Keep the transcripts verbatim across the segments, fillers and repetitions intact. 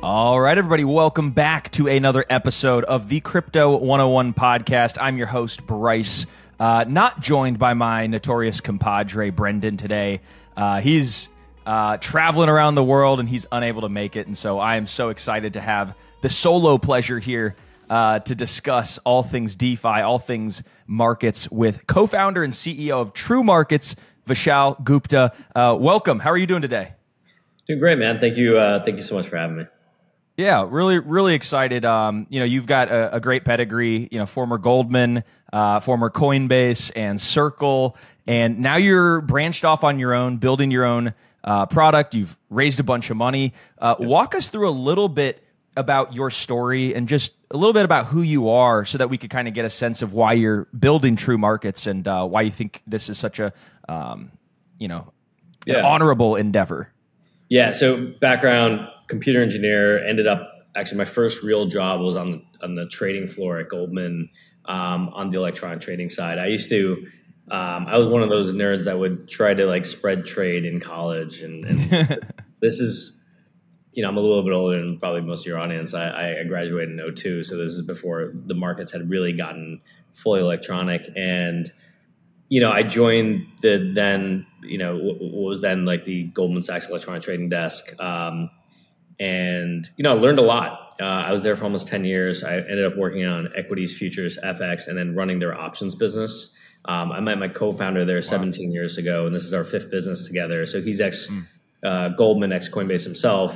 All right, everybody, welcome back to another episode of the Crypto one oh one podcast. I'm your host, Bryce, uh, not joined by my notorious compadre, Brendan, today. Uh, he's uh, traveling around the world, and he's unable to make it, and so I am so excited to have the solo pleasure here uh, to discuss all things DeFi, all things markets with co-founder and C E O of True Markets, Vishal Gupta. Uh, welcome. How are you doing today? Doing great, man. Thank you. Uh, thank you so much for having me. Yeah, really, really excited. Um, you know, you've got a, a great pedigree. You know, former Goldman, uh, former Coinbase, and Circle, and now you're branched off on your own, building your own uh, product. You've raised a bunch of money. Uh, yep. Walk us through a little bit about your story and just a little bit about who you are, so that we could kind of get a sense of why you're building True Markets and uh, why you think this is such a, um, you know, yeah. an honorable endeavor. Yeah. So background. Computer engineer, ended up actually my first real job was on the, on the trading floor at Goldman um, on the electronic trading side. I used to, um, I was one of those nerds that would try to like spread trade in college. And, and this is, you know, I'm a little bit older than probably most of your audience. I, I graduated in oh two. So this is before the markets had really gotten fully electronic. And, you know, I joined the then, you know, what was then like the Goldman Sachs electronic trading desk. Um, And, you know, I learned a lot. Uh, I was there for almost ten years. I ended up working on equities, futures, F X, and then running their options business. Um, I met my co-founder there seventeen wow. years ago, and this is our fifth business together. So he's ex mm. uh, Goldman, ex Coinbase himself.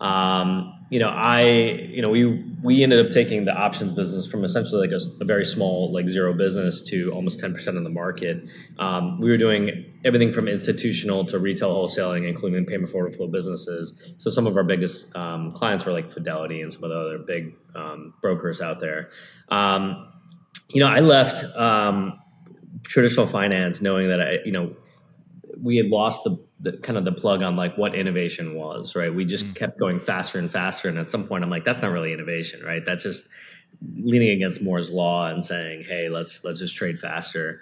Um, you know, I, you know, we we ended up taking the options business from essentially like a, a very small, like zero business to almost ten percent of the market. Um, we were doing everything from institutional to retail wholesaling, including payment for order flow businesses. So some of our biggest um, clients were like Fidelity and some of the other big um, brokers out there. Um, you know, I left um, traditional finance knowing that I, you know, we had lost the, the kind of the plug on like what innovation was, right? We just mm. kept going faster and faster. And at some point I'm like, that's not really innovation, right? That's just leaning against Moore's law and saying, hey, let's, let's just trade faster.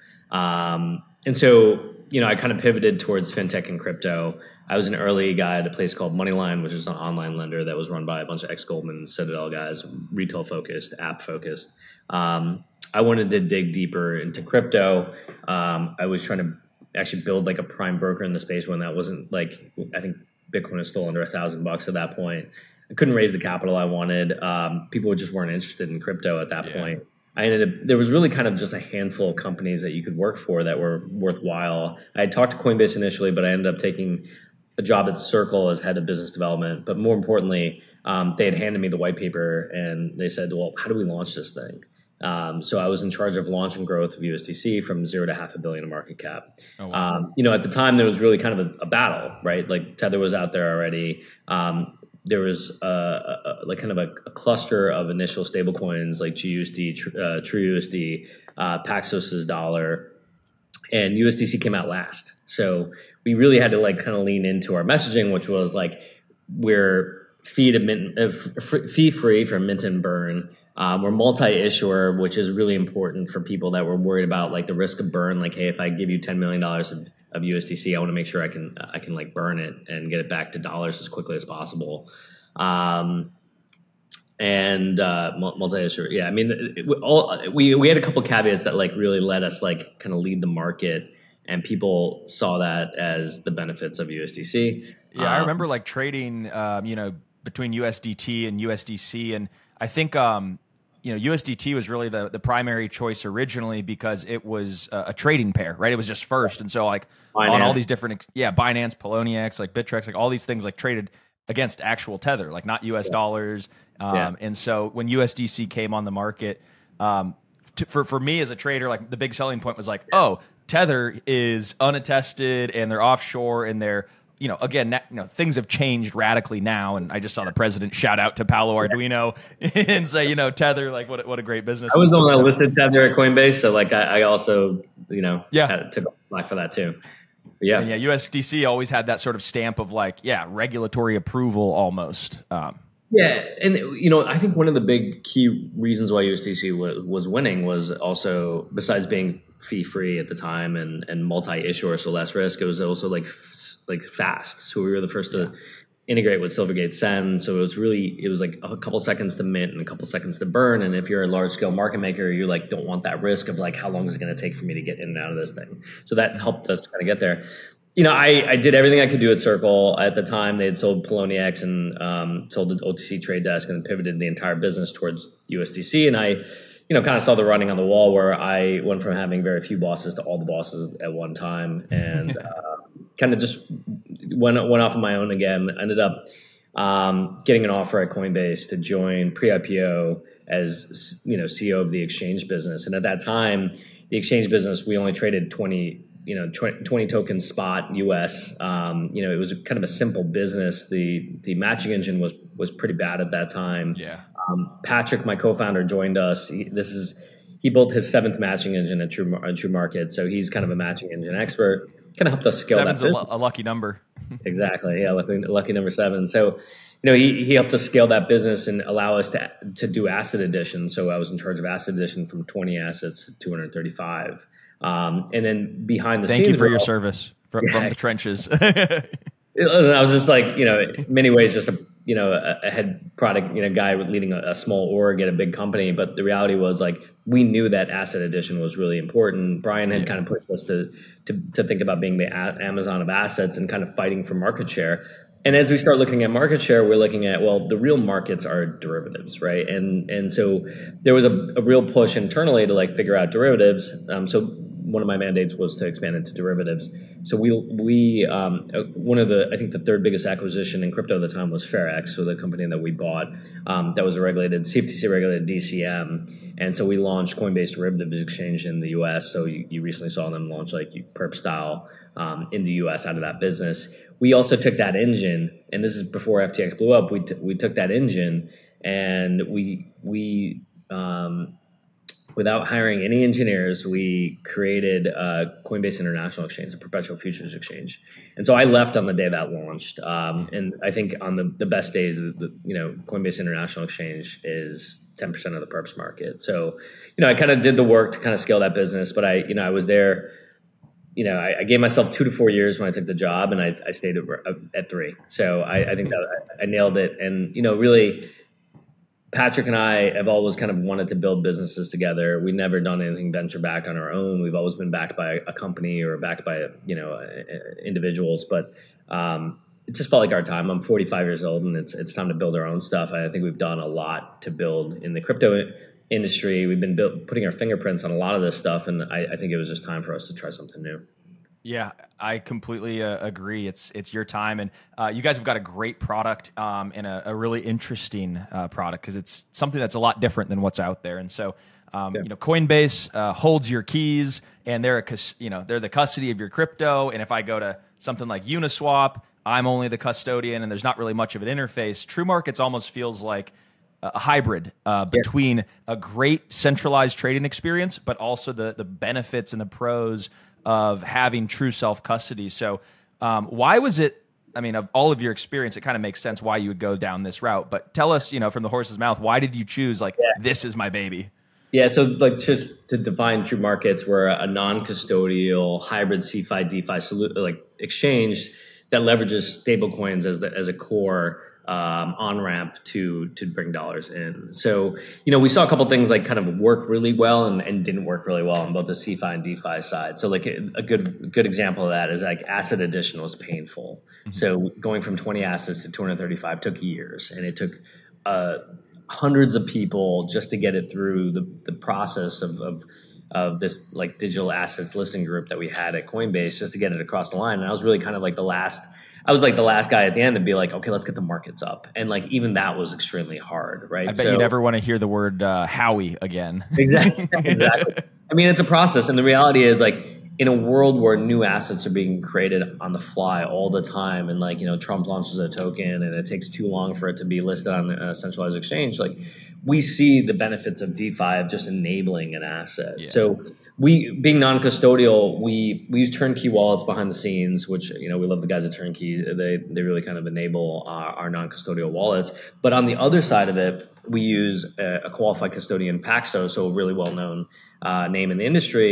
Um, and so, you know, I kind of pivoted towards fintech and crypto. I was an early guy at a place called Moneyline, which is an online lender that was run by a bunch of ex-Goldman Citadel guys, retail focused, app focused. Um, I wanted to dig deeper into crypto. Um, I was trying to actually build like a prime broker in the space when that wasn't like, I think Bitcoin was still under a thousand bucks at that point. I couldn't raise the capital I wanted. Um, people just weren't interested in crypto at that yeah. point. I ended up, there was really kind of just a handful of companies that you could work for that were worthwhile. I had talked to Coinbase initially, but I ended up taking a job at Circle as head of business development. But more importantly, um, they had handed me the white paper and they said, well, how do we launch this thing? Um, so I was in charge of launch and growth of U S D C from zero to half a billion in market cap. Oh, wow. um, you know, at the time there was really kind of a, a battle, right? Like Tether was out there already. Um, there was a, a, like kind of a, a cluster of initial stable coins like G U S D, tr- uh, TrueUSD, uh, Paxos's dollar, and U S D C came out last. So we really had to like kind of lean into our messaging, which was like we're fee to mint, uh, f- fee free from mint and burn. Um, we're multi-issuer, which is really important for people that were worried about like the risk of burn. Like, hey, if I give you ten million dollars of, of U S D C, I want to make sure I can I can like burn it and get it back to dollars as quickly as possible. Um, and uh, multi-issuer, yeah. I mean, it, it, all, we we had a couple caveats that like really let us like kind of lead the market, and people saw that as the benefits of U S D C. Yeah, um, I remember like trading, um, you know, between U S D T and U S D C, and I think, um, you know, U S D T was really the, the primary choice originally because it was a, a trading pair, right? It was just first. And so like Binance. On all these different, yeah, Binance, Poloniex, like Bittrex, like all these things like traded against actual Tether, like not U S yeah. dollars. Um, yeah. And so when U S D C came on the market, um, to, for, for me as a trader, like the big selling point was like, yeah. oh, Tether is unattested and they're offshore and they're, you know, again, you know, things have changed radically now, and I just saw the president shout out to Paolo Arduino and say, you know, Tether, like what what a great business. I was the one that listed Tether at Coinbase, so like I, I also, you know, yeah, had, took black for that too. But yeah, and yeah, U S D C always had that sort of stamp of like, yeah, regulatory approval almost. Um, yeah, and you know, I think one of the big key reasons why U S D C was, was winning was also, besides being fee free at the time and and multi issuer, so less risk, it was also like like fast. So we were the first to integrate with Silvergate Send. So it was really, it was like a couple seconds to mint and a couple seconds to burn. And if you're a large scale market maker, you like don't want that risk of like, how long is it going to take for me to get in and out of this thing? So that helped us kind of get there. You know, I, I did everything I could do at Circle. At the time, they had sold Poloniex and um, sold the O T C trade desk and pivoted the entire business towards U S D C. And I, you know, kind of saw the writing on the wall where I went from having very few bosses to all the bosses at one time, and uh, kind of just went went off on my own again. Ended up um, getting an offer at Coinbase to join pre-I P O as, you know, C E O of the exchange business. And at that time, the exchange business, we only traded twenty. You know, twenty tokens spot U S. Um, you know, it was kind of a simple business. The the matching engine was was pretty bad at that time. Yeah. Um, Patrick, my co-founder, joined us. He, this is he built his seventh matching engine at True at True Market, so he's kind of a matching engine expert. Kind of helped us scale Seven's that. Seven's a, a lucky number. Exactly. Yeah, lucky, lucky number seven. So, you know, he, he helped us scale that business and allow us to to do asset addition. So I was in charge of asset addition from twenty assets to two hundred thirty-five. Um, and then behind the Thank scenes, you for your all, service from, yeah, from the trenches. I was just like, you know, in many ways, just a, you know, a, a head product, you know, guy leading a, a small org at a big company. But the reality was like, we knew that asset addition was really important. Brian had yeah. kind of pushed us to, to, to think about being the a- Amazon of assets and kind of fighting for market share. And as we start looking at market share, we're looking at, well, the real markets are derivatives, right? And and so there was a, a real push internally to like figure out derivatives. Um, so one of my mandates was to expand into derivatives. So we we um, one of the I think the third biggest acquisition in crypto at the time was FairX, so the company that we bought um, that was a regulated C F T C regulated D C M, and so we launched Coinbase Derivatives Exchange in the U S. So you, you recently saw them launch like perp style um, in the U S out of that business. We also took that engine, and this is before F T X blew up. We t- we took that engine and we we um, without hiring any engineers, we created uh, Coinbase International Exchange, a perpetual futures exchange. And so I left on the day that launched. Um, and I think on the, the best days, the, the, you know, Coinbase International Exchange is ten percent of the perps market. So, you know, I kind of did the work to kind of scale that business, but I, you know, I was there, you know, I, I gave myself two to four years when I took the job, and I, I stayed at, at three. So I, I think that I, I nailed it. And, you know, really, Patrick and I have always kind of wanted to build businesses together. We've never done anything venture back on our own. We've always been backed by a company or backed by, you know, individuals. But um, it just felt like our time. I'm forty-five years old, and it's it's time to build our own stuff. I think we've done a lot to build in the crypto industry. We've been build, putting our fingerprints on a lot of this stuff, and I, I think it was just time for us to try something new. Yeah, I completely uh, agree. It's it's your time, and uh, you guys have got a great product um, and a, a really interesting uh, product because it's something that's a lot different than what's out there. And so, um, yeah. you know, Coinbase uh, holds your keys, and they're a you know they're the custody of your crypto. And if I go to something like Uniswap, I'm only the custodian, and there's not really much of an interface. True Markets almost feels like a hybrid uh, between yeah. a great centralized trading experience, but also the the benefits and the pros of having true self-custody. So um, why was it, I mean, of all of your experience, it kind of makes sense why you would go down this route. But tell us, you know, from the horse's mouth, why did you choose, like, yeah. this is my baby? Yeah, so like just to define True Markets, we're a non-custodial hybrid C F I DeFi solu- like exchange that leverages stablecoins as the, as a core Um, on ramp to to bring dollars in. So, you know, we saw a couple things like kind of work really well and, and didn't work really well on both the C F I and DeFi side. So, like a, a good good example of that is like asset addition was painful. Mm-hmm. So, going from twenty assets to two hundred thirty-five took years, and it took uh, hundreds of people just to get it through the the process of, of of this like digital assets listing group that we had at Coinbase just to get it across the line. And I was really kind of like the last. I was like the last guy at the end to be like, okay, let's get the markets up. And like, even that was extremely hard, right? I bet so, you never want to hear the word uh, Howie again. Exactly. Exactly. I mean, it's a process. And the reality is like in a world where new assets are being created on the fly all the time. And like, you know, Trump launches a token and it takes too long for it to be listed on a centralized exchange. Like we see the benefits of DeFi of just enabling an asset. Yeah. So we, being non-custodial, we we use turnkey wallets behind the scenes, which, you know, we love the guys at Turnkey. They they really kind of enable our, our non-custodial wallets. But on the other side of it, we use a, a qualified custodian, Paxos, so a really well-known uh, name in the industry,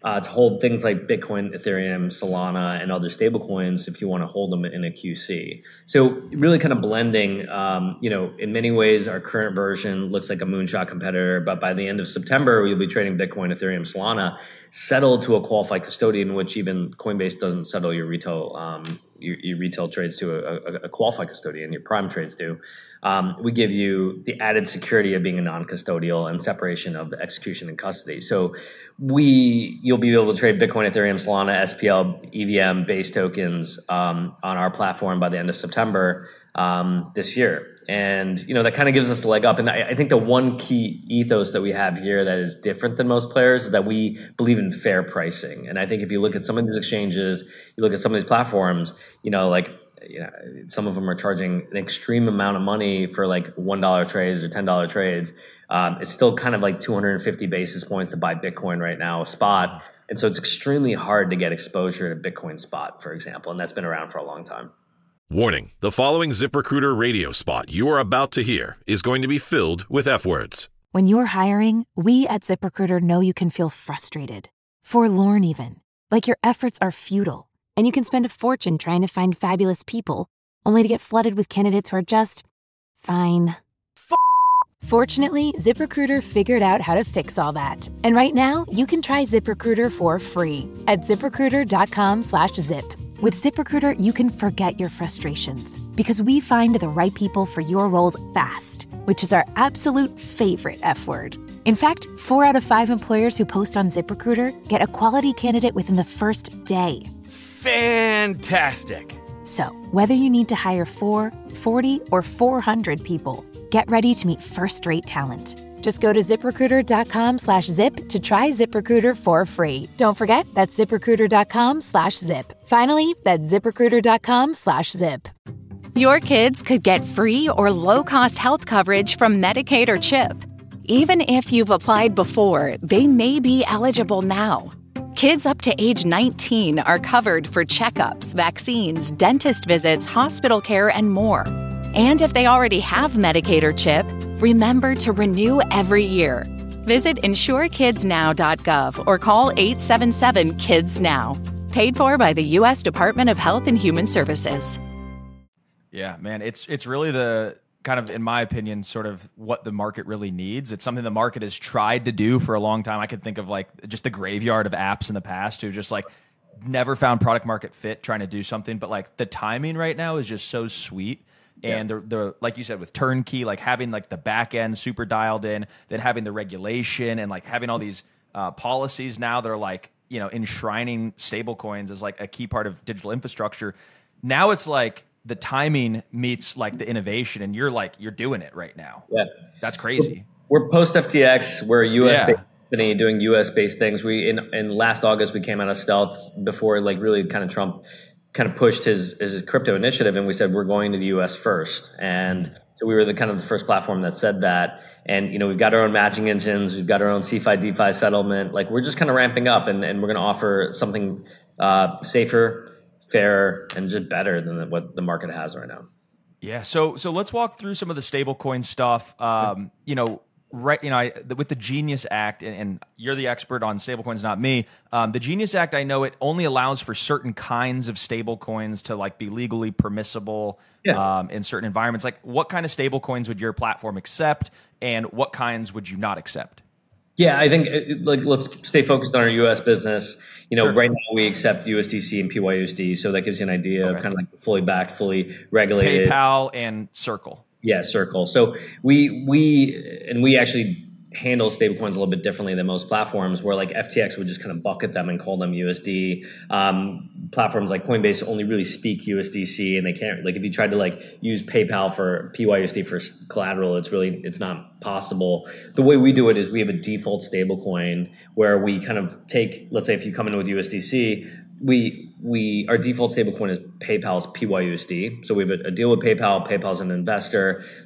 uh, to hold things like Bitcoin, Ethereum, Solana, and other stablecoins if you want to hold them in a Q C. So really kind of blending, um, you know, in many ways, our current version looks like a moonshot competitor, but by the end of September, we'll be trading Bitcoin, Ethereum, Solana, settled to a qualified custodian, which even Coinbase doesn't settle your retail um, your, your retail trades to a, a, a qualified custodian. Your prime trades do. Um, we give you the added security of being a non-custodial and separation of the execution and custody. So we you'll be able to trade Bitcoin, Ethereum, Solana, S P L, E V M based tokens um, on our platform by the end of September um, this year. And, you know, that kind of gives us a leg up. And I, I think the one key ethos that we have here that is different than most players is that we believe in fair pricing. And I think if you look at some of these exchanges, you look at some of these platforms, you know, like, you know, some of them are charging an extreme amount of money for like one dollar trades or ten dollar trades. Um, it's still kind of like two hundred fifty basis points to buy Bitcoin right now, spot. And so it's extremely hard to get exposure to Bitcoin spot, for example. And that's been around for a long time. Warning, the following ZipRecruiter radio spot you are about to hear is going to be filled with F-words. When you're hiring, we at ZipRecruiter know you can feel frustrated, forlorn even, like your efforts are futile, and you can spend a fortune trying to find fabulous people, only to get flooded with candidates who are just fine. F- Fortunately, ZipRecruiter figured out how to fix all that. And right now, you can try ZipRecruiter for free at ZipRecruiter.com slash zip. With ZipRecruiter, you can forget your frustrations because we find the right people for your roles fast, which is our absolute favorite F word. In fact, four out of five employers who post on ZipRecruiter get a quality candidate within the first day. Fantastic. So, whether you need to hire four, forty, or four hundred people, get ready to meet first-rate talent. Just go to ZipRecruiter.com slash zip to try ZipRecruiter for free. Don't forget, that's ZipRecruiter.com slash zip. Finally, that's ZipRecruiter.com slash zip. Your kids could get free or low-cost health coverage from Medicaid or CHIP. Even if you've applied before, they may be eligible now. Kids up to age nineteen are covered for checkups, vaccines, dentist visits, hospital care, and more. And if they already have Medicaid or CHIP, remember to renew every year. Visit insure kids now dot gov or call eight seven seven kids now. Paid for by the U S Department of Health and Human Services. Yeah, man, it's it's really the kind of, in my opinion, sort of what the market really needs. It's something the market has tried to do for a long time. I could think of like just the graveyard of apps in the past who just like never found product market fit trying to do something. But like the timing right now is just so sweet. And yeah. the, the like you said, with turnkey, like having like the back end super dialed in, then having the regulation and like having all these uh, policies now that are like, you know, enshrining stable coins as like a key part of digital infrastructure. Now it's like the timing meets like the innovation, and you're like, you're doing it right now. Yeah. That's crazy. We're, we're post F T X. We're a U S Yeah. based company doing U S based things. We in, in last August, we came out of stealth before like really kind of Trump kind of pushed his, his crypto initiative, and we said we're going to the U S first. And so we were the kind of the first platform that said that. And you know, we've got our own matching engines, we've got our own C F I DeFi settlement. Like we're just kind of ramping up, and, and we're going to offer something uh, safer, fairer, and just better than what the market has right now. Yeah. So so let's walk through some of the stablecoin stuff. Um, you know. Right, you know, I, with the Genius Act, and, and you're the expert on stablecoins, not me. Um, the Genius Act, I know it only allows for certain kinds of stablecoins to like be legally permissible yeah. um, in certain environments. Like, what kind of stablecoins would your platform accept, and what kinds would you not accept? Yeah, I think like let's stay focused on our U S business. You know, Sure. right now we accept U S D C and P Y U S D, so that gives you an idea Okay. of kind of like fully backed, fully regulated. PayPal and Circle. Yeah, Circle. So we we and we actually handle stablecoins a little bit differently than most platforms, where like F T X would just kind of bucket them and call them U S D. Um, platforms like Coinbase only really speak U S D C, and they can't like if you tried to like use PayPal for P Y U S D for collateral, it's really it's not possible. The way we do it is we have a default stablecoin where we kind of take, let's say if you come in with U S D C, we we our default stablecoin is PayPal's P Y U S D. So we have a, a deal with PayPal. PayPal's an investor.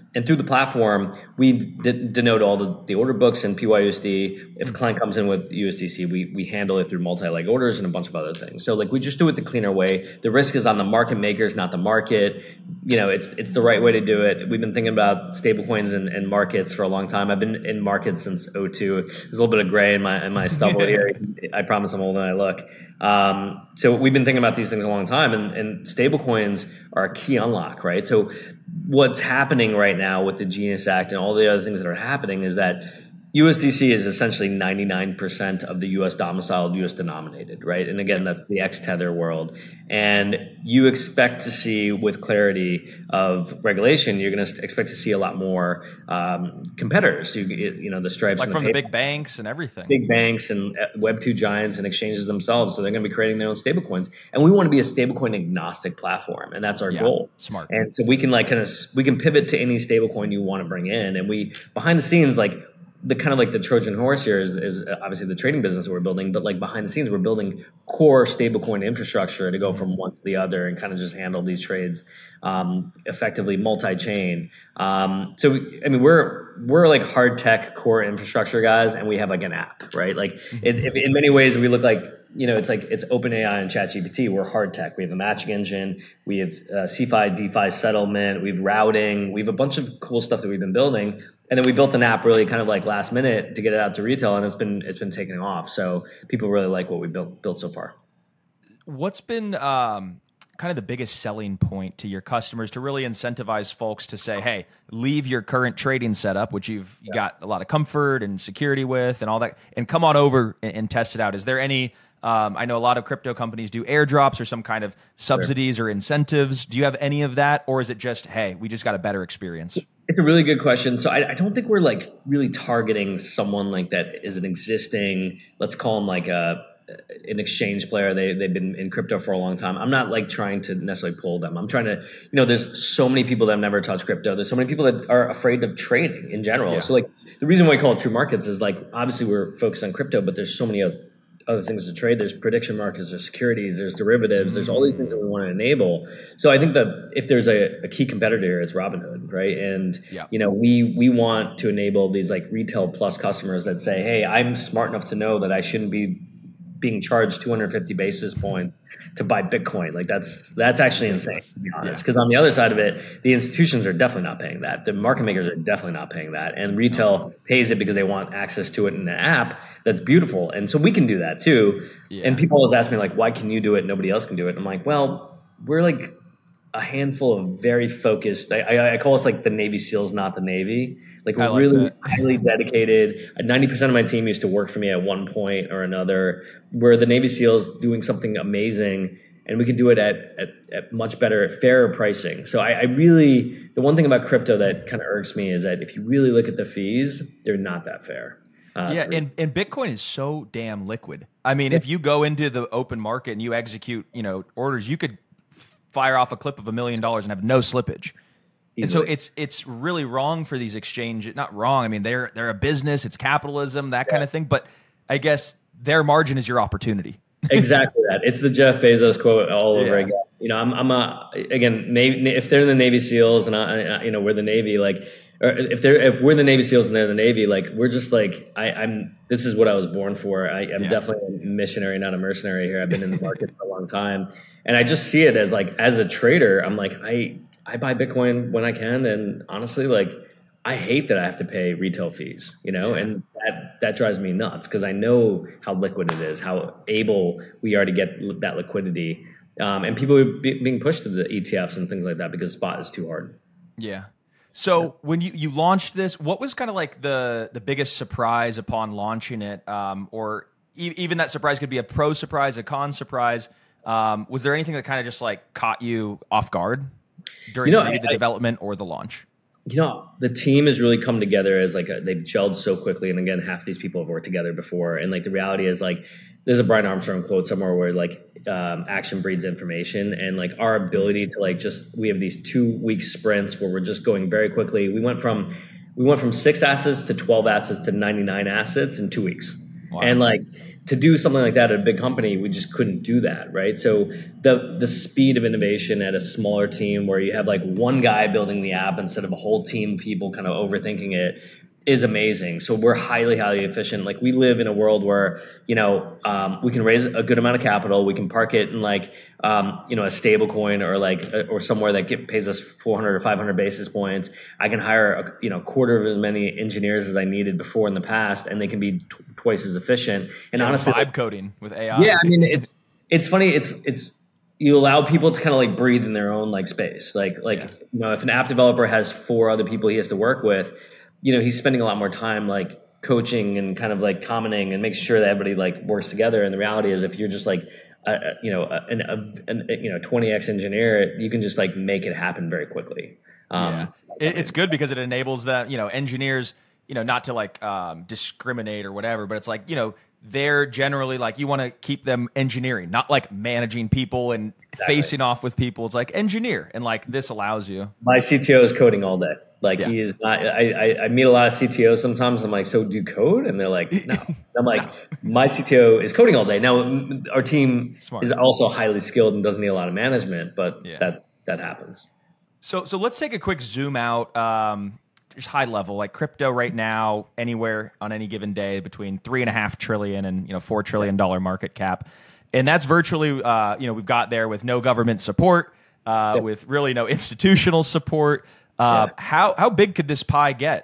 and through the platform, we de- denote all the, the order books in P Y U S D. If a client comes in with U S D C, we we handle it through multi-leg orders and a bunch of other things. So like we just do it the cleaner way. The risk is on the market makers, not the market. You know, it's it's the right way to do it. We've been thinking about stablecoins and, and markets for a long time. I've been in markets since oh two. There's a little bit of gray in my in my stubble here. I promise I'm older than I look. Um, so we've been thinking about these things a long time, and, and stablecoins are a key unlock, right? So what's happening right now with the Genius Act and all the other things that are happening is that U S D C is essentially ninety-nine percent of the U S domiciled, U S denominated, right? And again, that's the ex-Tether world. And you expect to see, with clarity of regulation, you're going to expect to see a lot more um, competitors. You, you know, the Stripes, like and from the, the big banks and everything, big banks and Web two giants and exchanges themselves. So they're going to be creating their own stablecoins, and we want to be a stablecoin agnostic platform, and that's our yeah, goal. Smart. And so we can like kind of we can pivot to any stablecoin you want to bring in, and we behind the scenes like. The kind of like the Trojan horse here is, is obviously the trading business that we're building, but like behind the scenes, we're building core stablecoin infrastructure to go from one to the other and kind of just handle these trades um, effectively multi-chain. Um, so, I mean, we're we're like hard tech core infrastructure guys, and we have like an app, right? Like it, it, in many ways, we look like, you know, it's like it's OpenAI and ChatGPT. We're hard tech. We have a matching engine. We have uh, CeFi, DeFi settlement. We have routing. We have a bunch of cool stuff that we've been building. And then we built an app really kind of like last minute to get it out to retail, and it's been it's been taking off. So people really like what we built built so far. What's been um, kind of the biggest selling point to your customers to really incentivize folks to say, hey, leave your current trading setup, which you've yeah. got a lot of comfort and security with and all that, and come on over and, and test it out? Is there any Um, I know a lot of crypto companies do airdrops or some kind of subsidies sure. or incentives. Do you have any of that, or is it just, hey, we just got a better experience? It's a really good question. So I, I don't think we're like really targeting someone like that is an existing, let's call them like a an exchange player. They they've been in crypto for a long time. I'm not like trying to necessarily pull them. I'm trying to, you know, there's so many people that have never touched crypto. There's so many people that are afraid of trading in general. Yeah. So like the reason why we call it True Markets is like obviously we're focused on crypto, but there's so many other other things to trade. There's prediction markets, there's securities, there's derivatives, there's all these things that we want to enable. So I think that if there's a, a key competitor here, it's Robinhood, right? And yeah. you know, we we want to enable these like retail plus customers that say, hey, I'm smart enough to know that I shouldn't be being charged two hundred fifty basis points to buy Bitcoin. Like that's that's actually insane, to be honest. Because yeah. on the other side of it, the institutions are definitely not paying that. The market makers are definitely not paying that. And retail pays it because they want access to it in an app that's beautiful. And so we can do that too. Yeah. And people always ask me like, why can you do it? Nobody else can do it. I'm like, well, we're like a handful of very focused, I, I, I call us like the Navy SEALs, not the Navy. Like we're like really that. highly dedicated. ninety percent of my team used to work for me at one point or another. We're the Navy SEALs doing something amazing, and we can do it at, at, at much better, fairer pricing. So I, I really, the one thing about crypto that kind of irks me is that if you really look at the fees, they're not that fair. Uh, yeah, and, and Bitcoin is so damn liquid. I mean, if you go into the open market and you execute, you know, orders, you could fire off a clip of a million dollars and have no slippage. Easily. And so it's it's really wrong for these exchanges. Not wrong. I mean, they're they're a business. It's capitalism, that yeah. kind of thing. But I guess their margin is your opportunity. Exactly that. It's the Jeff Bezos quote all over yeah. again. You know, I'm I'm a again. Navy, if they're in the Navy SEALs and I, you know, we're the Navy, like, or if they're if we're the Navy SEALs and they're the Navy, like, we're just like I, I'm. This is what I was born for. I, I'm yeah. definitely a missionary, not a mercenary here. I've been in the market for a long time, and I just see it as like as a trader. I'm like I. I buy Bitcoin when I can, and honestly, like I hate that I have to pay retail fees, you know, yeah. and that that drives me nuts because I know how liquid it is, how able we are to get that liquidity, um, and people are be, being pushed to the E T Fs and things like that because spot is too hard. Yeah. So yeah. when you, you launched this, what was kind of like the the biggest surprise upon launching it, um, or e- even that surprise could be a pro surprise, a con surprise. Um, was there anything that kind of just like caught you off guard during you know, maybe I, the development or the launch? You know, the team has really come together as like a, they've gelled so quickly. And again, half these people have worked together before. And like the reality is like, there's a Brian Armstrong quote somewhere where like um, action breeds information, and like our ability to like just, we have these two week sprints where we're just going very quickly. We went from, we went from six assets to twelve assets to ninety-nine assets in two weeks. Wow. And like to do something like that at a big company, we just couldn't do that, right? So the the speed of innovation at a smaller team where you have like one guy building the app instead of a whole team of people kind of overthinking it is amazing. So we're highly, highly efficient. Like we live in a world where, you know, um, we can raise a good amount of capital. We can park it in like, um, you know, a stable coin or like, or somewhere that get, pays us four hundred or five hundred basis points. I can hire, a, you know, quarter of as many engineers as I needed before in the past, and they can be t- twice as efficient. And yeah, honestly, vibe coding with A I. Yeah. I mean, it's, it's funny. It's, it's, you allow people to kind of like breathe in their own like space. Like, like, yeah. you know, if an app developer has four other people he has to work with, you know, he's spending a lot more time like coaching and kind of like commenting and making sure that everybody like works together. And the reality is, if you're just like, a, a, you know, a, an, a, an, you know, twenty X engineer, you can just like make it happen very quickly. Um, yeah. it, it's good because it enables that, you know, engineers, you know, not to like um, discriminate or whatever, but it's like, you know, they're generally like, you want to keep them engineering, not like managing people and exactly. facing off with people. It's like engineer. And like this allows you. My C T O is coding all day. Like yeah. he is not, I, I, I meet a lot of C T Os sometimes. I'm like, so do you code? And they're like, no. I'm like, no. My C T O is coding all day. Now our team Smart. is also highly skilled and doesn't need a lot of management, but yeah. that, that happens. So, so let's take a quick zoom out, um, just high level, like crypto right now, anywhere on any given day between three and a half trillion and, you know, four trillion dollar market cap. And that's virtually, uh, you know, we've got there with no government support, uh, yeah. with really no institutional support. Uh, yeah. How how big could this pie get?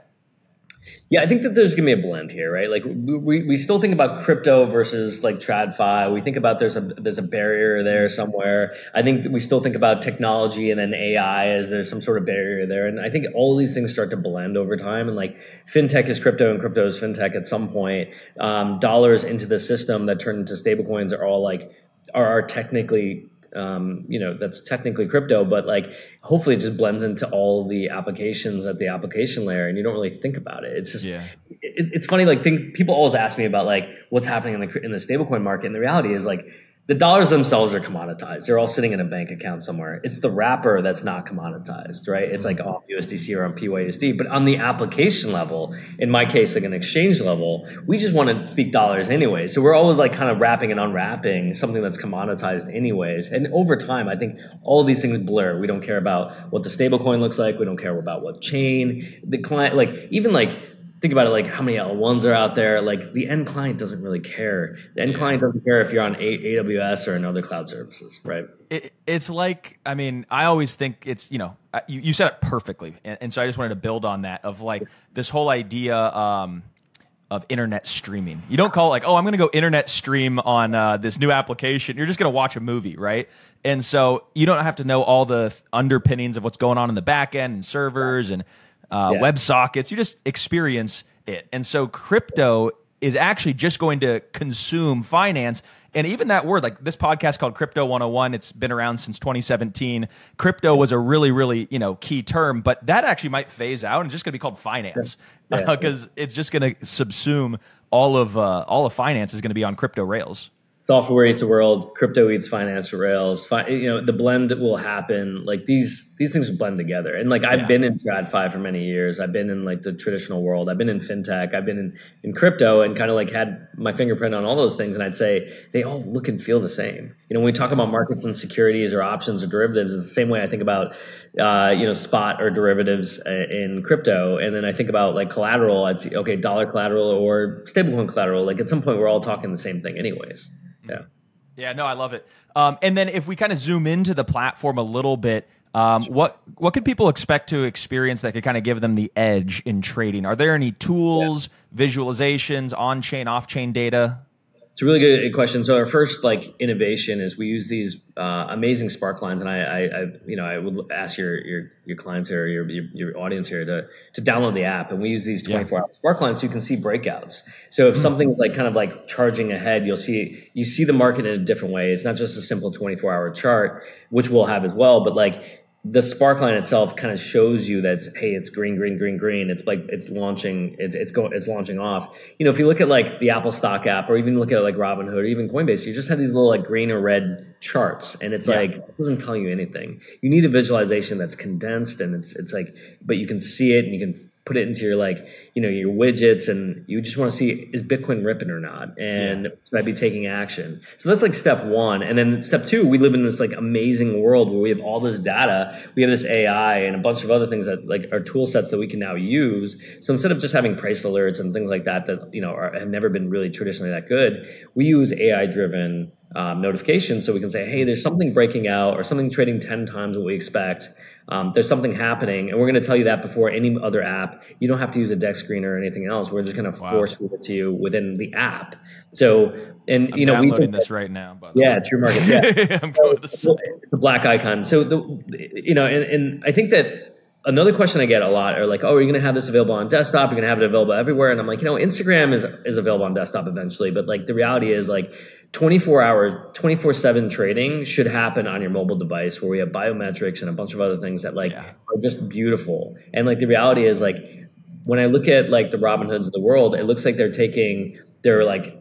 Yeah, I think that there's going to be a blend here, right? Like we we still think about crypto versus like TradFi. We think about there's a there's a barrier there somewhere. I think that we still think about technology and then A I as there's some sort of barrier there. And I think all these things start to blend over time. And like fintech is crypto and crypto is fintech at some point. Um, dollars into the system that turn into stablecoins are all like are, are technically. Um, you know, that's technically crypto, but like hopefully it just blends into all the applications at the application layer and you don't really think about it. It's just, yeah. it, it's funny. Like think people always ask me about like what's happening in the, in the stablecoin market. And the reality is like the dollars themselves are commoditized. They're all sitting in a bank account somewhere. It's the wrapper that's not commoditized, right? It's like off U S D C or on P Y U S D. But on the application level, in my case, like an exchange level, we just want to speak dollars anyway. So we're always like kind of wrapping and unwrapping something that's commoditized anyways. And over time, I think all these things blur. We don't care about what the stablecoin looks like. We don't care about what chain the client, like even like, think about it, like how many L ones are out there. Like the end client doesn't really care. The end client doesn't care if you're on A W S or another cloud services, right? It, it's like, I mean, I always think it's, you know, you, you said it perfectly. And, and so I just wanted to build on that of like this whole idea um, of internet streaming. You don't call it like, oh, I'm going to go internet stream on uh, this new application. You're just going to watch a movie, right? And so you don't have to know all the underpinnings of what's going on in the back end and servers and Uh, yeah. web sockets. You just experience it. And so crypto is actually just going to consume finance. And even that word, like this podcast called Crypto one oh one, it's been around since twenty seventeen. Crypto was a really, really, you know, key term, but that actually might phase out and it's just going to be called finance because yeah. yeah. uh, it's just going to subsume all of uh, all of finance is going to be on crypto rails. Software eats the world, crypto eats finance rails. Fi- you know, the blend will happen. Like these, these things will blend together. And like I've yeah. been in TradFi for many years. I've been in like the traditional world. I've been in fintech. I've been in, in crypto and kind of like had my fingerprint on all those things. And I'd say they all look and feel the same. You know, when we talk about markets and securities or options or derivatives, it's the same way I think about, uh, you know, spot or derivatives in crypto. And then I think about like collateral. I'd see, okay, dollar collateral or stablecoin collateral. Like at some point, we're all talking the same thing anyways. Yeah. Yeah, no, I love it. Um, and then if we kind of zoom into the platform a little bit, um, what what could people expect to experience that could kind of give them the edge in trading? Are there any tools, yeah. visualizations, on-chain, off-chain data? It's a really good question. So our first like innovation is we use these uh, amazing Spark lines, and I, I, I, you know, I would ask your your your clients here, your your, your audience here to to download the app, and we use these twenty-four hour Spark lines so you can see breakouts. So if mm-hmm. something's like kind of like charging ahead, you'll see you see the market in a different way. It's not just a simple twenty-four hour chart, which we'll have as well, but like the Spark line itself kind of shows you that it's, hey, it's green, green, green, green. It's like it's launching, it's it's going, it's launching off. You know, if you look at like the Apple Stock app, or even look at like Robinhood, or even Coinbase, you just have these little like green or red charts, and it's yeah. like it doesn't tell you anything. You need a visualization that's condensed, and it's it's like, but you can see it and you can put it into your like, you know, your widgets, and you just want to see, is Bitcoin ripping or not? And yeah. should I be taking action? So that's like step one. And then step two, we live in this like amazing world where we have all this data, we have this A I and a bunch of other things that like are tool sets that we can now use. So instead of just having price alerts and things like that, that, you know, are, have never been really traditionally that good, we use A I driven um, notifications. So we can say, hey, there's something breaking out or something trading ten times what we expect. Um, there's something happening, and we're going to tell you that before any other app. You don't have to use a deck screener or anything else. We're just going to wow. force feed it to you within the app. So, and I'm you know, downloading we this right now. By the yeah, way. True Markets. Yeah, I'm going to so, it's a black icon. So the, you know, and, and I think that another question I get a lot are like, oh, are you going to have this available on desktop? You're going to have it available everywhere. And I'm like, you know, Instagram is is available on desktop eventually, but like the reality is like twenty-four hour, twenty-four seven trading should happen on your mobile device, where we have biometrics and a bunch of other things that like yeah. are just beautiful. And like the reality is like, when I look at like the Robinhoods of the world, it looks like they're taking their like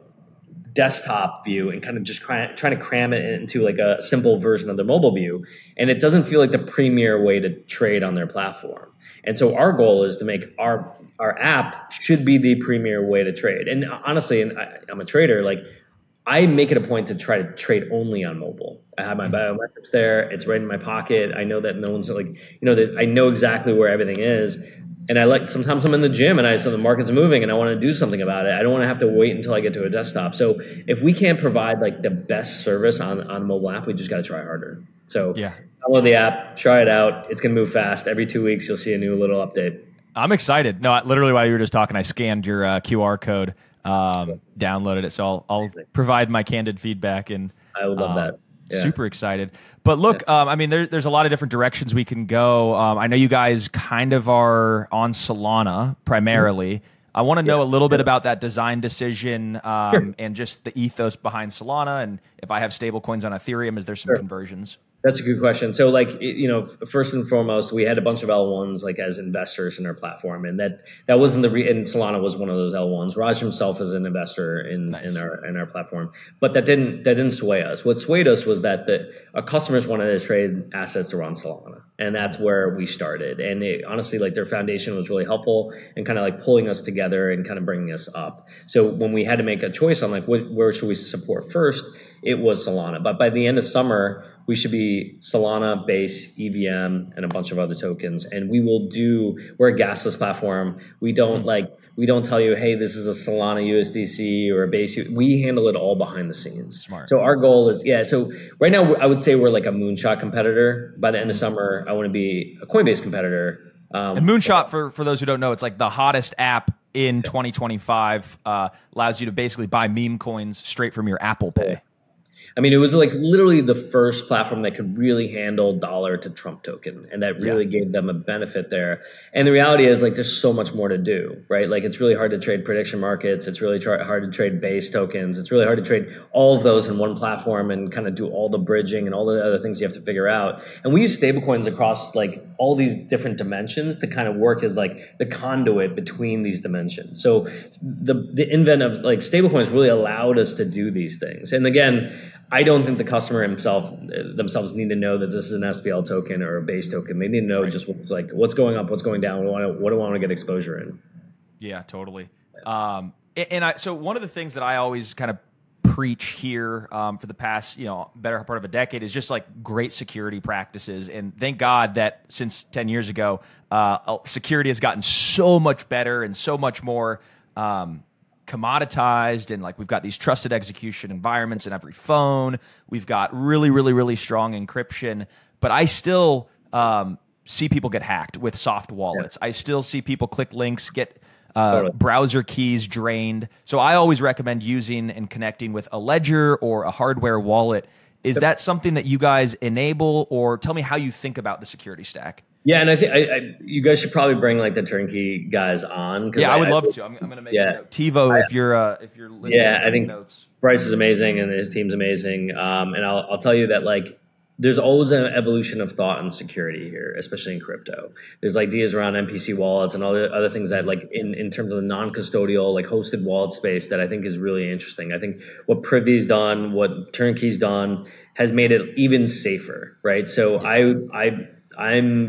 desktop view and kind of just try, trying to cram it into like a simple version of their mobile view. And it doesn't feel like the premier way to trade on their platform. And so our goal is to make our, our app should be the premier way to trade. And honestly, and I, I'm a trader, like I make it a point to try to trade only on mobile. I have my biometrics there. It's right in my pocket. I know that no one's like, you know, that I know exactly where everything is. And I like, sometimes I'm in the gym and I saw the market's moving and I want to do something about it. I don't want to have to wait until I get to a desktop. So if we can't provide like the best service on, on a mobile app, we just got to try harder. So yeah. download the app, try it out. It's going to move fast. Every two weeks, you'll see a new little update. I'm excited. No, literally while you were just talking, I scanned your uh, Q R code, um, downloaded it. So I'll, I'll provide my candid feedback. And I would love um, that. Yeah. Super excited. But look, yeah. um, I mean, there, there's a lot of different directions we can go. Um, I know you guys kind of are on Solana primarily. Mm-hmm. I want to know yeah. a little bit about that design decision um, sure. and just the ethos behind Solana. And if I have stable coins on Ethereum, is there some sure. conversions? That's a good question. So like, you know, first and foremost, we had a bunch of L ones like as investors in our platform. And that, that wasn't the, re- and Solana was one of those L ones. Raj himself is an investor in, nice. in our, in our platform, but that didn't, that didn't sway us. What swayed us was that the, our customers wanted to trade assets around Solana. And that's where we started. And it, honestly, like their foundation was really helpful and kind of like pulling us together and kind of bringing us up. So when we had to make a choice on like, wh- where should we support first, it was Solana. But by the end of summer, we should be Solana, Base, E V M, and a bunch of other tokens. And we will do, we're a gasless platform. We don't mm-hmm. like, we don't tell you, hey, this is a Solana U S D C or a Base. We handle it all behind the scenes. Smart. So our goal is, yeah, so right now I would say we're like a moonshot competitor. By the end of summer, I want to be a Coinbase competitor. Um, and Moonshot, for, for those who don't know, it's like the hottest app in twenty twenty-five, uh, allows you to basically buy meme coins straight from your Apple Pay. I mean, it was like literally the first platform that could really handle dollar to Trump token. And that really yeah. gave them a benefit there. And the reality is like, there's so much more to do, right? Like it's really hard to trade prediction markets. It's really tra- hard to trade base tokens. It's really hard to trade all of those in one platform and kind of do all the bridging and all the other things you have to figure out. And we use stablecoins across like all these different dimensions to kind of work as like the conduit between these dimensions. So the, the invent of like stablecoins really allowed us to do these things. And again, I don't think the customer himself themselves need to know that this is an S P L token or a base token. They need to know right. just what's like what's going up, what's going down, what, what do I want to get exposure in. Yeah, totally. Um, and I so one of the things that I always kind of preach here um, for the past, you know, better part of a decade is just like great security practices. And thank God that since ten years ago, uh, security has gotten so much better and so much more um, commoditized, and like we've got these trusted execution environments in every phone. We've got really, really, really strong encryption, but I still um, see people get hacked with soft wallets. Yeah. I still see people click links, get uh, totally. browser keys drained. So I always recommend using and connecting with a ledger or a hardware wallet. Is that something that you guys enable, or tell me how you think about the security stack? Yeah, and I think I, I, you guys should probably bring like the turnkey guys on. Yeah, I, I would I, love to. I'm, I'm going to make yeah. a note. TiVo, I, if you're uh, if you're listening. Yeah, to I think notes. Bryce is amazing and his team's amazing. Um, and I'll I'll tell you that like there's always an evolution of thought and security here, especially in crypto. There's ideas around M P C wallets and all the other things that like in, in terms of the non-custodial, like hosted wallet space that I think is really interesting. I think what Privy's done, what Turnkey's done has made it even safer, right? So I I I'm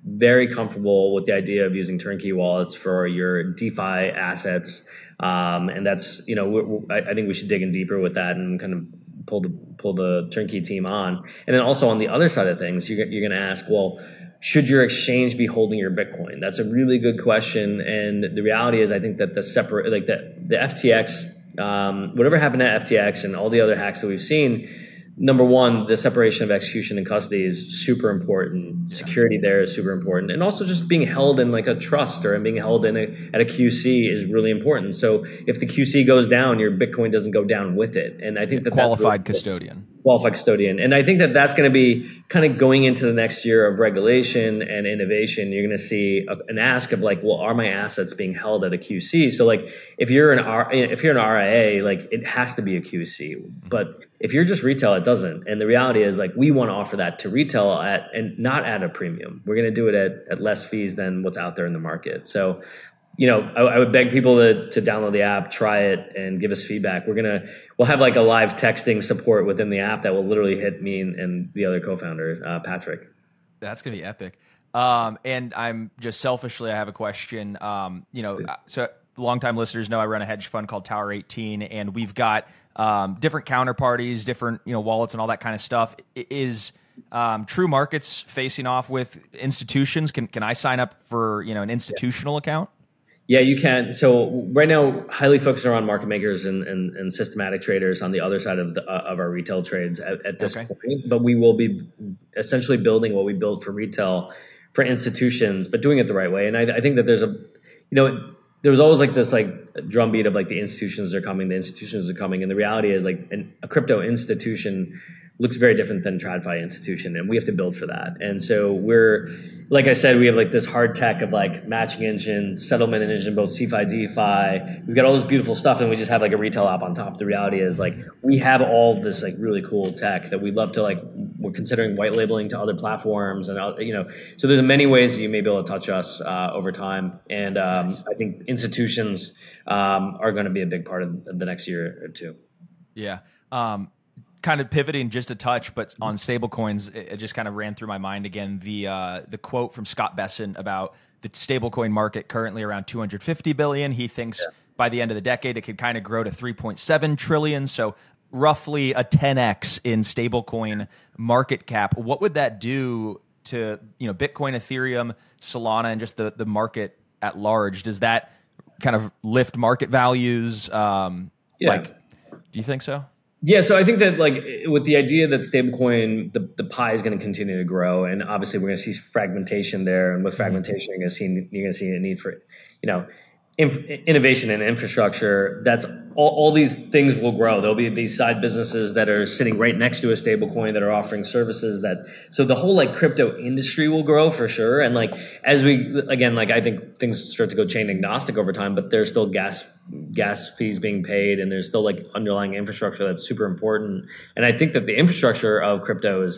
very comfortable with the idea of using turnkey wallets for your DeFi assets. Um, and that's, you know, we're, we're, I, I think we should dig in deeper with that and kind of pull the pull the turnkey team on. And then also on the other side of things, you're, you're going to ask, well, should your exchange be holding your Bitcoin? That's a really good question. And the reality is, I think that the separate, like the, the F T X, um, whatever happened at F T X and all the other hacks that we've seen, number one, the separation of execution and custody is super important. Security there is super important. And also just being held in like a trust or being held in a, at a Q C is really important. So if the Q C goes down, your Bitcoin doesn't go down with it. And I think that qualified that's really custodian. Qualified custodian. And I think that that's going to be kind of going into the next year of regulation and innovation. You're going to see a, an ask of like, well, are my assets being held at a Q C? So like if you're an R, if you're an R I A, like it has to be a Q C. But if you're just retail, it doesn't. And the reality is like we want to offer that to retail at and not at a premium. We're going to do it at, at less fees than what's out there in the market. So, you know, I, I would beg people to, to download the app, try it, and give us feedback. We're gonna we'll have like a live texting support within the app that will literally hit me and, and the other co-founders, uh, Patrick. That's gonna be epic. Um, and I'm just selfishly, I have a question. Um, you know, so longtime listeners know I run a hedge fund called Tower eighteen, and we've got um, different counterparties, different you know wallets, and all that kind of stuff. Is um, True Markets facing off with institutions? Can can I sign up for you know an institutional yeah. account? Yeah, you can. So right now, highly focused around market makers and, and, and systematic traders on the other side of the, uh, of our retail trades at, at this okay. point. But we will be essentially building what we built for retail for institutions, but doing it the right way. And I, I think that there's a, you know, there was always like this like drumbeat of like the institutions are coming, the institutions are coming. And the reality is like an, a crypto institution looks very different than TradFi institution, and we have to build for that. And so we're, like I said, we have like this hard tech of like matching engine, settlement engine, both C F I, D F I. We've got all this beautiful stuff, and we just have like a retail app on top. The reality is like we have all this like really cool tech that we'd love to like, we're considering white labeling to other platforms, and you know, so there's many ways that you may be able to touch us uh, over time. And um, I think institutions um, are going to be a big part of the next year or two. Yeah. Um, kind of pivoting just a touch, but on stablecoins, it, it just kind of ran through my mind again. The uh, the quote from Scott Besson about the stablecoin market currently around two hundred fifty billion. He thinks yeah. by the end of the decade, it could kind of grow to three point seven trillion. So roughly a ten X in stablecoin market cap. What would that do to, you know, Bitcoin, Ethereum, Solana, and just the, the market at large? Does that kind of lift market values? Um, yeah. Like, do you think so? Yeah, so I think that like with the idea that stablecoin, the, the pie is going to continue to grow, and obviously we're going to see fragmentation there, and with fragmentation, you're going to see you're going to see a need for, you know, inf- innovation and infrastructure. That's all, all these things will grow. There'll be these side businesses that are sitting right next to a stablecoin that are offering services that. So the whole like crypto industry will grow for sure, and like as we again like I think things start to go chain agnostic over time, but there's still gas. gas fees being paid, and there's still like underlying infrastructure that's super important. And I think that the infrastructure of crypto is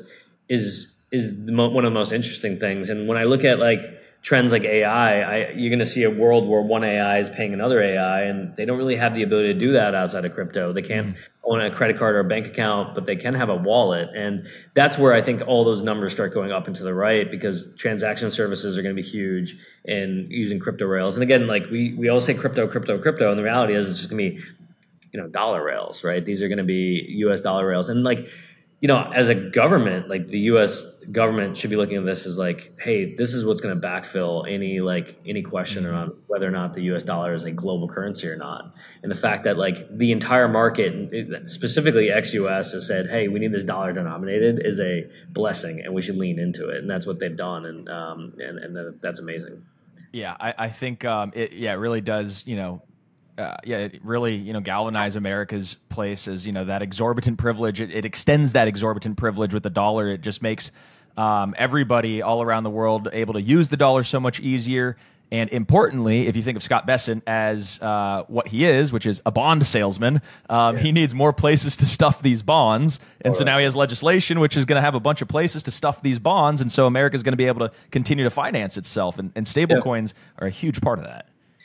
is is the mo- one of the most interesting things. And when I look at like trends like A I, I you're going to see a world where one A I is paying another A I, and they don't really have the ability to do that outside of crypto. They can't mm. own a credit card or a bank account, but they can have a wallet. And that's where I think all those numbers start going up and to the right, because transaction services are going to be huge in using crypto rails. And again, like we, we all say crypto, crypto, crypto, and the reality is it's just going to be, you know, dollar rails, right? These are going to be U S dollar rails. And like, you know, as a government, like the U S government should be looking at this as like, hey, this is what's going to backfill any like any question mm-hmm. around whether or not the U S dollar is a global currency or not. And the fact that like the entire market, specifically ex-U S, has said, hey, we need this dollar denominated is a blessing, and we should lean into it. And that's what they've done, and um, and and that's amazing. Yeah, I, I think um, it. Yeah, it really does. You know. Uh, yeah, it really, you know, galvanize America's place as, you know, that exorbitant privilege. It, it extends that exorbitant privilege with the dollar. It just makes um, everybody all around the world able to use the dollar so much easier. And importantly, if you think of Scott Besson as uh, what he is, which is a bond salesman, um, yeah. he needs more places to stuff these bonds. And all so right. now he has legislation, which is going to have a bunch of places to stuff these bonds. And so America is going to be able to continue to finance itself. And, and stable yeah. coins are a huge part of that.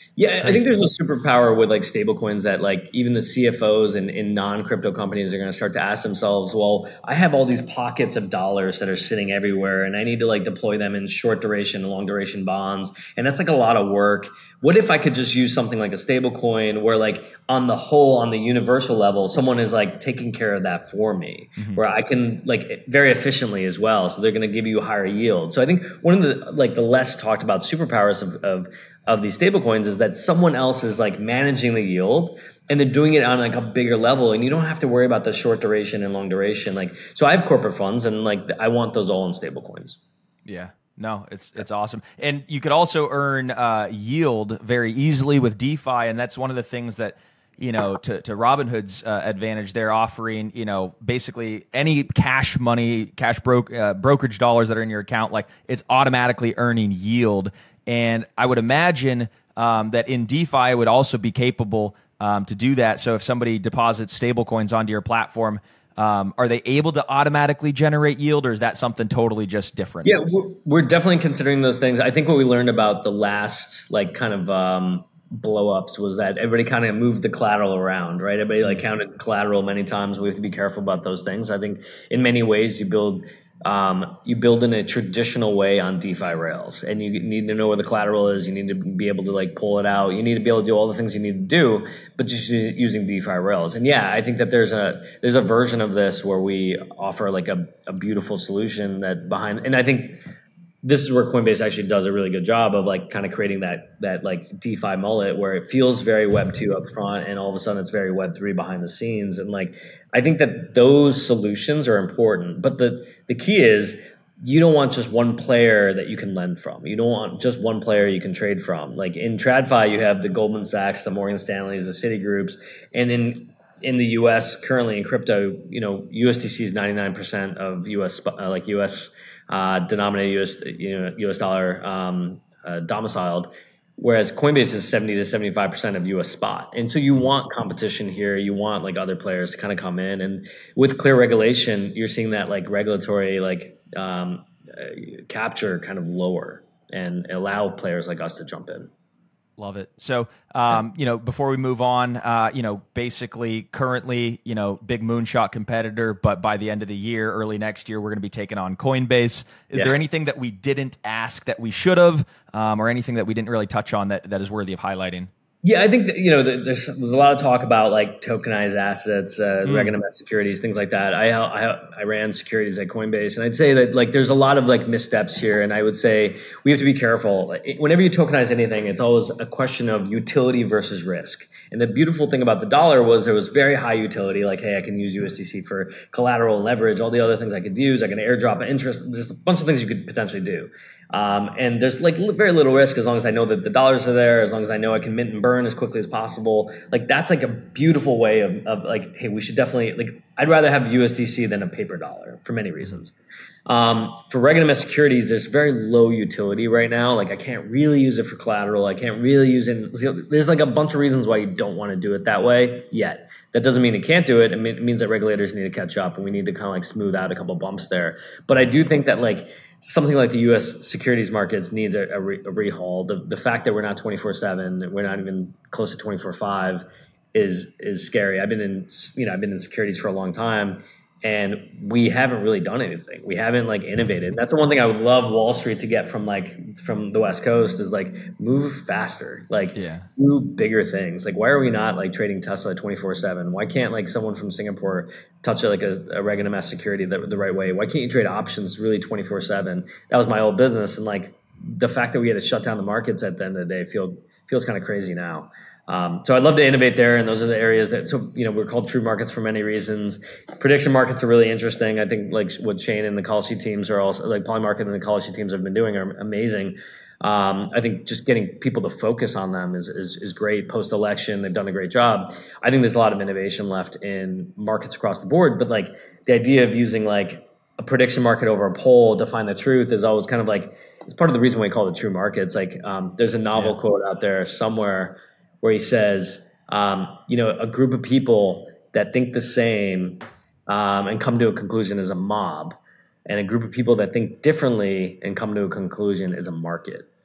Yeah, I think there's a superpower with like stablecoins that like even the C F Os and in non-crypto companies are going to start to ask themselves, well, I have all these pockets of dollars that are sitting everywhere and I need to like deploy them in short duration and long duration bonds. And that's like a lot of work. What if I could just use something like a stablecoin where like on the whole, on the universal level, someone is like taking care of that for me, mm-hmm. where I can like very efficiently as well. So they're going to give you a higher yield. So I think one of the like the less talked about superpowers of, of of these stablecoins is that someone else is like managing the yield and they're doing it on like a bigger level and you don't have to worry about the short duration and long duration. Like, so I have corporate funds and like, I want those all in stablecoins. Yeah, no, it's, it's awesome. And you could also earn uh, yield very easily with DeFi. And that's one of the things that, you know, to, to Robinhood's uh, advantage, they're offering, you know, basically any cash money, cash bro- uh, brokerage dollars that are in your account, like it's automatically earning yield. And I would imagine um, that in DeFi it would also be capable um, to do that. So if somebody deposits stablecoins onto your platform, um, are they able to automatically generate yield, or is that something totally just different? Yeah, we're, we're definitely considering those things. I think what we learned about the last like kind of um, blow ups was that everybody kind of moved the collateral around, right? Everybody like counted collateral many times. We have to be careful about those things. I think in many ways you build Um, you build in a traditional way on DeFi rails, and you need to know where the collateral is. You need to be able to like pull it out. You need to be able to do all the things you need to do, but just using DeFi rails. And yeah, I think that there's a there's a version of this where we offer like a, a beautiful solution that behind. And I think this is where Coinbase actually does a really good job of like kind of creating that that like DeFi mullet where it feels very Web two up front, and all of a sudden it's very Web three behind the scenes. And like I think that those solutions are important, but the the key is you don't want just one player that you can lend from. You don't want just one player you can trade from. Like in TradFi, you have the Goldman Sachs, the Morgan Stanleys, the Citigroups, and in in the U S currently in crypto, you know, U S D C is ninety-nine percent of U S uh, like U S uh, denominated U S you know U S dollar um, uh, domiciled. Whereas Coinbase is seventy to seventy-five percent of U S spot. And so you want competition here. You want like other players to kind of come in. And with clear regulation, you're seeing that like regulatory like um, uh, capture kind of lower and allow players like us to jump in. Love it. So, um, you know, before we move on, uh, you know, basically currently, you know, big moonshot competitor, but by the end of the year, early next year, we're going to be taking on Coinbase. Is yeah. there anything that we didn't ask that we should have, um, or anything that we didn't really touch on that, that is worthy of highlighting? Yeah, I think that, you know, there's there's a lot of talk about like tokenized assets, uh, mm. Reg N M S securities, things like that. I, I I ran securities at Coinbase, and I'd say that like there's a lot of like missteps here, and I would say we have to be careful. Whenever you tokenize anything, it's always a question of utility versus risk. And the beautiful thing about the dollar was there was very high utility, like, hey, I can use U S D C for collateral and leverage, all the other things I could use. I can airdrop interest. There's a bunch of things you could potentially do. Um, and there's like very little risk as long as I know that the dollars are there, as long as I know I can mint and burn as quickly as possible. Like that's like a beautiful way of, of like, hey, we should definitely like, I'd rather have U S D C than a paper dollar for many reasons. Um, for Reg N M S securities, there's very low utility right now. Like I can't really use it for collateral. I can't really use it. There's like a bunch of reasons why you don't want to do it that way yet. That doesn't mean it can't do it. It means that regulators need to catch up and we need to kind of like smooth out a couple bumps there. But I do think that like, something like the U S securities markets needs a, a, re, a rehaul. The, the fact that we're not twenty-four seven, we're not even close to twenty-four five is is scary. I've been in, you know, I've been in securities for a long time, and we haven't really done anything. We haven't like innovated. That's the one thing I would love Wall Street to get from like from the West Coast is like move faster, like yeah. do bigger things. Like why are we not like trading Tesla twenty-four seven? Why can't like someone from Singapore touch it like a, a Reg N M S security the, the right way? Why can't you trade options really twenty-four seven? That was my old business, and like the fact that we had to shut down the markets at the end of the day feel feels kind of crazy now. Um, so I'd love to innovate there, and those are the areas that, so, you know, we're called true markets for many reasons. Prediction markets are really interesting. I think like what Shane and the call sheet teams are also, like Polymarket and the call sheet teams have been doing are amazing. Um, I think just getting people to focus on them is, is, is great. Post-election, they've done a great job. I think there's a lot of innovation left in markets across the board, but like the idea of using like a prediction market over a poll to find the truth is always kind of like, it's part of the reason why we call it true markets. Like um, there's a novel yeah. quote out there somewhere where he says, um, you know, a group of people that think the same um, and come to a conclusion is a mob, and a group of people that think differently and come to a conclusion is a market.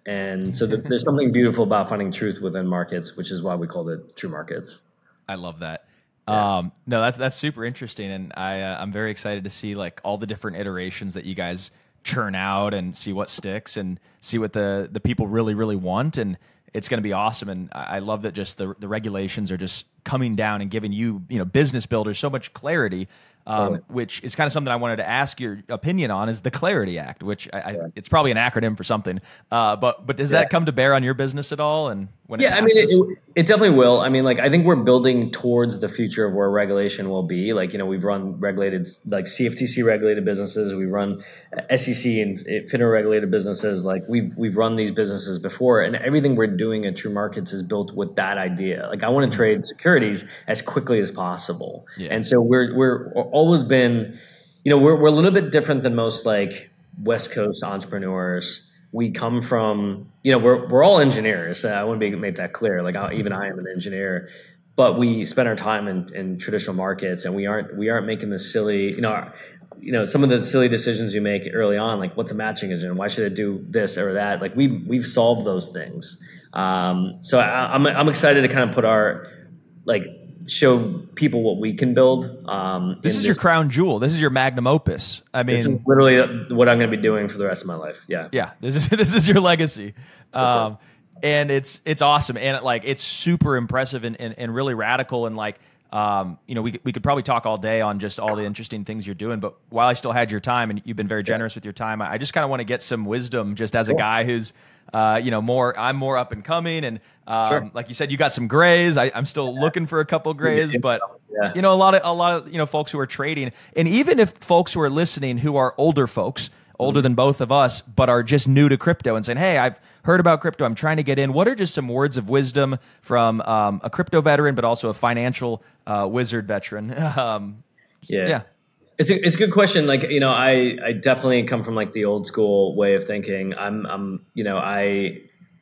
And so the, there's something beautiful about finding truth within markets, which is why we call it true markets. I love that. Yeah. Um, no, that's that's super interesting, and I uh, I'm very excited to see like all the different iterations that you guys churn out and see what sticks and see what the the people really really want, and it's going to be awesome. And I I love that just the the regulations are just coming down and giving you you know business builders so much clarity. Um, Totally. Which is kind of something I wanted to ask your opinion on, is the Clarity Act, which I, I, it's probably an acronym for something. Uh, but but does Yeah. that come to bear on your business at all? And when Yeah, it I mean, passes? it, it definitely will. I mean, like, I think we're building towards the future of where regulation will be. Like, you know, we've run regulated, like C F T C regulated businesses. We run S E C and FINRA regulated businesses. Like, we've we've run these businesses before, and everything we're doing at True Markets is built with that idea. Like, I want to trade securities as quickly as possible, Yeah. and so we're we're always been. You know, we're we're a little bit different than most like West Coast entrepreneurs. We come from, you know, we're we're all engineers. Uh, I want to be, make that clear. Like I, even I am an engineer, but we spend our time in, in traditional markets, and we aren't we aren't making the silly, you know, our, you know, some of the silly decisions you make early on, like what's a matching engine? Why should it do this or that? Like we we've solved those things. Um, so I, I'm I'm excited to kind of put our like. show people what we can build. Um, This is your crown jewel. This is your magnum opus. I mean, this is literally what I'm going to be doing for the rest of my life. Yeah. yeah, this is this is your legacy, um, is. and it's it's awesome, and it, like it's super impressive and, and, and really radical, and like um, you know we we could probably talk all day on just all the interesting things you're doing. But while I still had your time, and you've been very generous with your time, I just kind of want to get some wisdom, just as a guy who's. Uh, you know, more. I'm more up and coming, and um, Sure. like you said, you got some grays. I, I'm still looking for a couple grays, but Yeah. you know, a lot of a lot of you know folks who are trading, and even if folks who are listening who are older folks, older than both of us, but are just new to crypto and saying, "Hey, I've heard about crypto. I'm trying to get in." What are just some words of wisdom from um, a crypto veteran, but also a financial uh, wizard veteran? Um, Yeah. yeah. It's a, it's a good question. Like, you know, I, I definitely come from like the old school way of thinking. I'm, I'm, you know, I,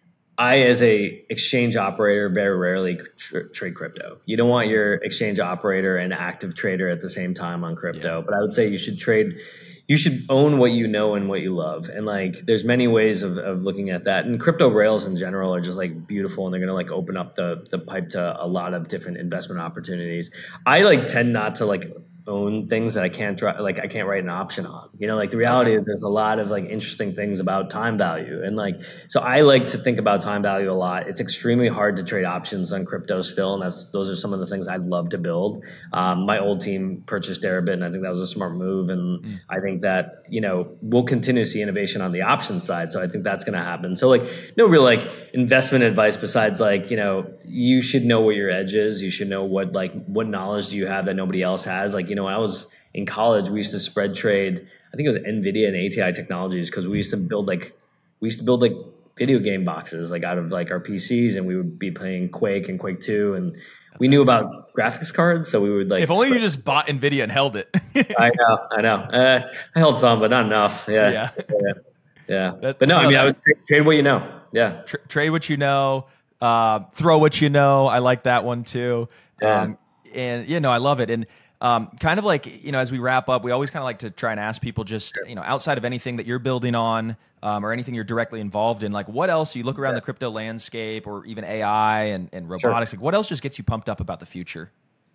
I as a exchange operator very rarely tr- trade crypto. You don't want your exchange operator and active trader at the same time on crypto. Yeah. But I would say you should trade. You should own what you know and what you love. And like, there's many ways of, of looking at that. And crypto rails in general are just like beautiful, and they're going to like open up the the pipe to a lot of different investment opportunities. I like tend not to like own things that I can't try, like I can't write an option on. You know, like the reality is there's a lot of like interesting things about time value. And like, so I like to think about time value a lot. It's extremely hard to trade options on crypto still. And that's, those are some of the things I'd love to build. Um, my old team purchased Deribit, and I think that was a smart move. And mm. I think that, you know, we'll continue to see innovation on the option side. So I think that's going to happen. So like no real like investment advice besides like, you know, you should know what your edge is. You should know what, like, what knowledge do you have that nobody else has? Like, you know, when I was in college, we used to spread trade. I think it was NVIDIA and A T I Technologies, because we used to build like we used to build like video game boxes like out of like our P Cs, and we would be playing Quake and Quake two, and That's we knew about graphics cards, so we would like. If only spread. you just bought NVIDIA and held it. I know, I know. Uh, I held some, but not enough. Yeah, yeah, yeah. yeah. That, but no, no, I mean, that, I would trade, trade what you know. Yeah, tra- trade what you know. Uh, throw what you know. I like that one too. Yeah. Um, and you know, I love it. And Um, kind of like, you know, as we wrap up, we always kind of like to try and ask people just, you know, outside of anything that you're building on um, or anything you're directly involved in, like what else, you look around yeah. the crypto landscape or even A I and, and robotics, sure. like what else just gets you pumped up about the future?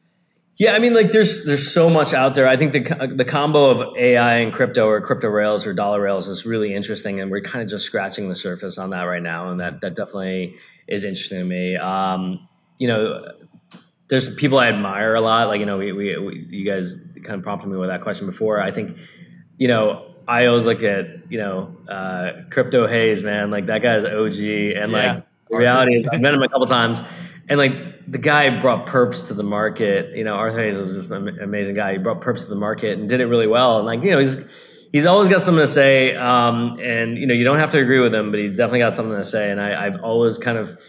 Yeah, I mean, like there's there's so much out there. I think the the combo of A I and crypto, or crypto rails or dollar rails, is really interesting, and we're kind of just scratching the surface on that right now, and that that definitely is interesting to me. Um, you know, there's people I admire a lot. Like, you know, we, we, we you guys kind of prompted me with that question before. I think, you know, I always look at, you know, uh, Crypto Hayes, man. Like that guy's O G, and yeah. like the reality is, I've met him a couple times, and like the guy brought perps to the market. You know, Arthur Hayes was just an amazing guy. He brought perps to the market and did it really well. And like, you know, he's he's always got something to say. Um, and you know, you don't have to agree with him, but he's definitely got something to say. And I, I've always kind of,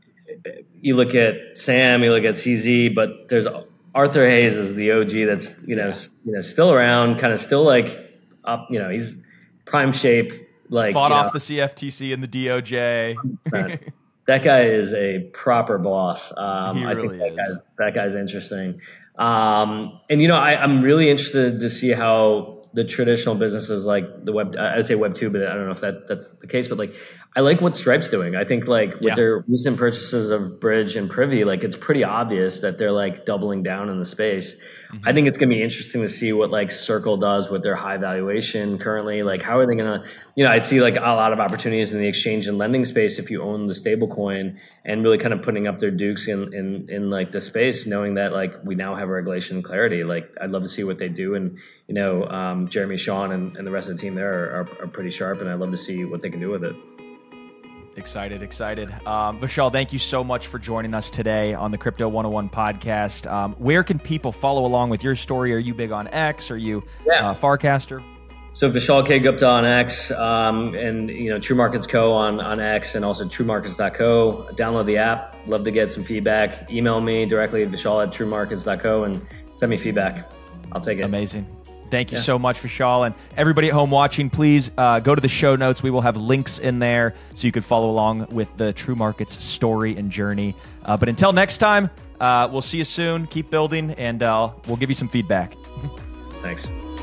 you look at Sam, you look at C Z, but there's Arthur Hayes is the O G that's, you know, yeah. you know, still around, kind of still like up, you know, he's prime shape. Like fought off know, the C F T C and the D O J. That guy is a proper boss. Um, he I really think that is. guy's, that guy's interesting. Um, and, you know, I, I'm really interested to see how the traditional businesses like the web, I'd say web two, but I don't know if that that's the case, but like, I like what Stripe's doing. I think like with Yeah. their recent purchases of Bridge and Privy, like it's pretty obvious that they're like doubling down in the space. Mm-hmm. I think it's going to be interesting to see what like Circle does with their high valuation currently. Like, how are they going to, you know, I see like a lot of opportunities in the exchange and lending space if you own the stable coin, and really kind of putting up their dukes in, in, in like the space, knowing that like we now have regulation and clarity. Like, I'd love to see what they do. And, you know, um, Jeremy Shawn and, and the rest of the team there are, are, are pretty sharp, and I'd love to see what they can do with it. Excited, excited. Um, Vishal, thank you so much for joining us today on the Crypto one oh one podcast. Um, where can people follow along with your story? Are you big on X? Are you yeah. uh, Farcaster? So Vishal K. Gupta on X, um, and you know True Markets Co. on, on X, and also true markets dot co. Download the app. Love to get some feedback. Email me directly at Vishal at true markets dot co and send me feedback. I'll take it. Amazing. Thank you yeah. so much, Vishal. And everybody at home watching, please uh, go to the show notes. We will have links in there so you can follow along with the True Markets story and journey. Uh, but until next time, uh, we'll see you soon. Keep building, and uh, we'll give you some feedback. Thanks.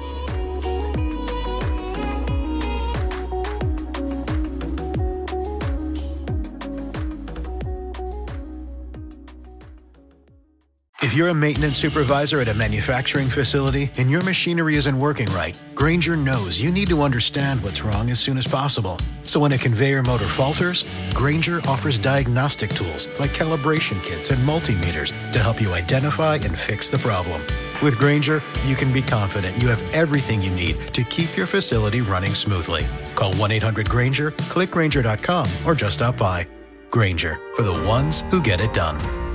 If you're a maintenance supervisor at a manufacturing facility and your machinery isn't working right, Grainger knows you need to understand what's wrong as soon as possible. So when a conveyor motor falters, Grainger offers diagnostic tools like calibration kits and multimeters to help you identify and fix the problem. With Grainger, you can be confident you have everything you need to keep your facility running smoothly. Call one eight hundred Grainger, click Grainger dot com, or just stop by. Grainger, for the ones who get it done.